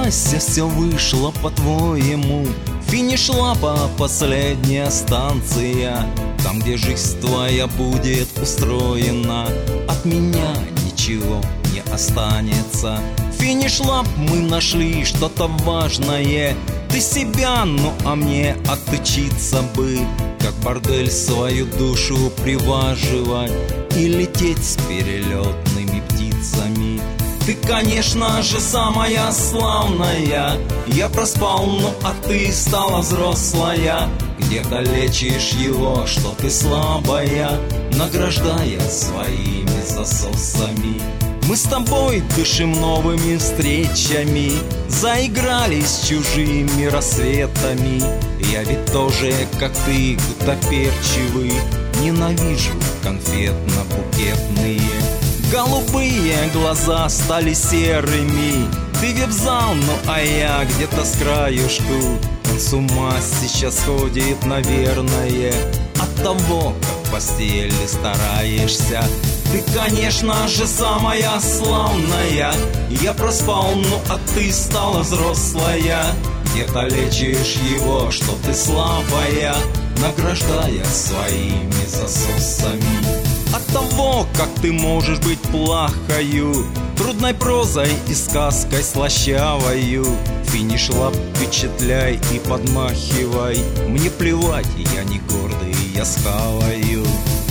счастья все вышло по-твоему. Финиш лапа, последняя станция, там, где жизнь твоя будет устроена. От меня ничего не останется. Финиш лап, мы нашли что-то важное. Ты себя, ну а мне отучиться бы, как бордель свою душу приваживать и лететь с перелетными птицами. Ты, конечно же, самая славная. Я проспал, ну а ты стала взрослая. Где калечишь его, что ты слабая, награждая своими засосами. Мы с тобой дышим новыми встречами, заигрались чужими рассветами. Я ведь тоже, как ты, гутоперчивый, ненавижу конфетно-букетные. Голубые глаза стали серыми. Ты вебзал, ну а я где-то с краюшку. Он с ума сейчас ходит, наверное, от того, как в постели стараешься. Ты, конечно же, самая славная. Я проспал, ну а ты стала взрослая. Где калечишь его, что ты слабая, награждая своими засосами. От того, как ты можешь быть плохою, трудной прозой и сказкой слащавою. Финиш лап, впечатляй и подмахивай. Мне плевать, я не гордый, я схаваю.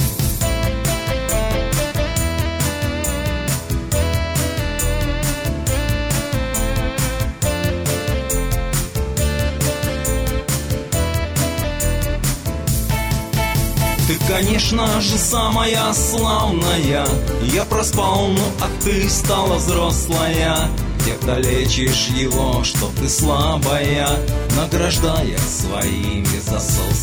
Ты, конечно же, самая славная. Я проспал, ну а ты стала взрослая. Где калечишь его, что ты слабая, награждая своими засосами.